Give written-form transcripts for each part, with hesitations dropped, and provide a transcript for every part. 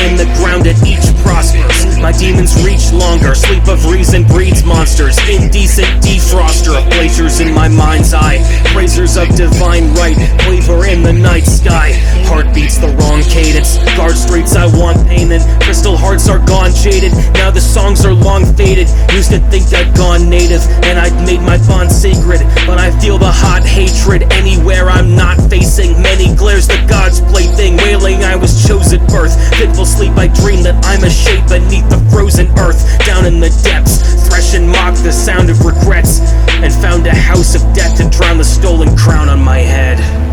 in the ground at each prospers. My demons reach longer, sleep of reason breeds monsters. Indecent defroster of glaciers in my mind's eye. Praisers of divine right, waver in the night sky. Heart beats the wrong cadence, guard streets I want painted. Crystal hearts are gone jaded, now the songs are long faded. Used to think I'd gone native, and I'd made my bond sacred, but I feel the hot hatred anywhere I'm not facing. Many glares the god's plaything, wailing I was chosen birth. Fitful sleep I dream that I'm a shape beneath the frozen earth. Down in the depths, thresh and mock the sound of regrets, and found a house of death to drown the stolen crown on my head.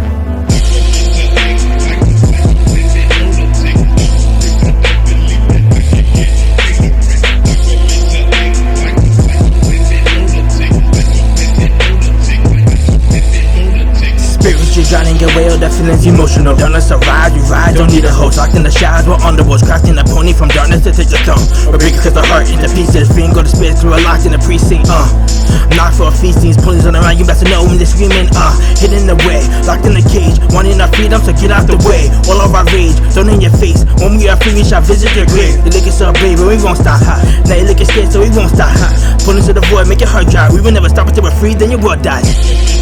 Spirits, you drowning away, all the feelings emotional. Darkness arise, you rise, don't need a host. Locked in the shadows, we're underworlds, crafting a pony from darkness to take the throne. We're breaking cause the heart into pieces, freeing go to space, we're locked in the precinct, Knock for a feasting, pulleys on around, you best to know when they're screaming, hidden away, locked in the cage, wanting our freedom, so get out the way. All of our rage, thrown in your face, when we are free, we shall visit your grave. The liquor so brave, but we won't stop, Now you looking scared, so we won't stop, Pull into the void, make your heart dry, we will never stop until we're free, then your world dies.